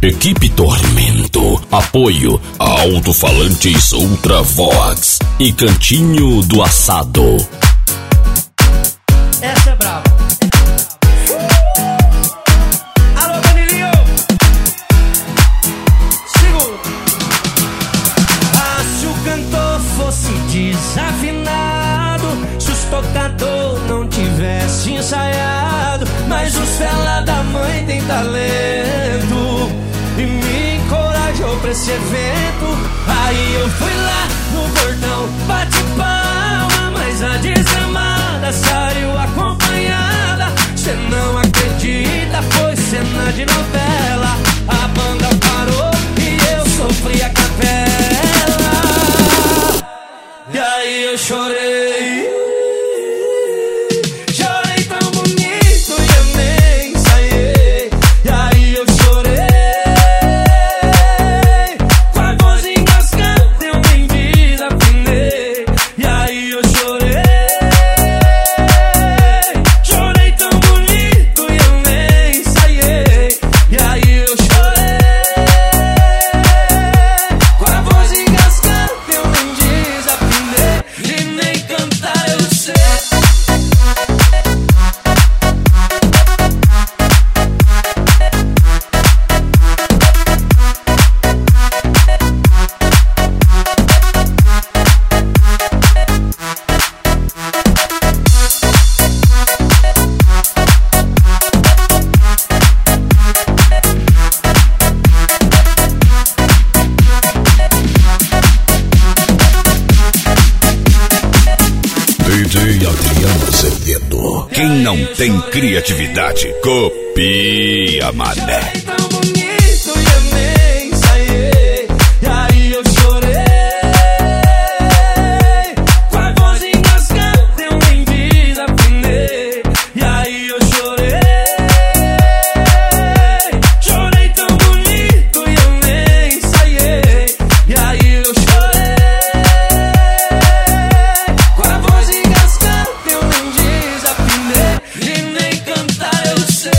Equipe Tormento. Apoio Alto-Falantes Ultravox e Cantinho do Assado. Essa é brava. Alô, Danilinho. Segura. Ah, se o cantor fosse desafinado, se os tocador não tivesse ensaiado, mas os fela da mãe tem talento e me encorajou pra esse evento. Aí eu fui lá no bordão, bate palma, mas a desgramada saiu acompanhada. Cê não acredita, foi cena de novela. A banda parou e eu sofri a capela. E aí eu chorei. Chorei tão bonito e eu nem ensaiei. E aí eu chorei. Com a voz engasgada eu nem desafinei. E aí eu chorei. Chorei tão bonito e eu nem ensaiei. E aí eu chorei. Com a voz engasgada eu nem desafinei. E nem cantar eu sei. DJ Adriano Azevedo. Quem não tem criatividade, copia, mané. Chorei tão bonito e eu nem ensaiei. E aí eu chorei. Com a voz engasgada eu nem desafinei. E aí eu chorei. Chorei tão bonito e eu nem ensaiei. E aí eu chorei. Com a voz engasgada eu nem desafinei. E nem cantar eu sei.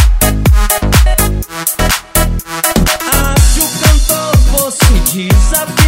Ah, se o cantor fosse desafinado,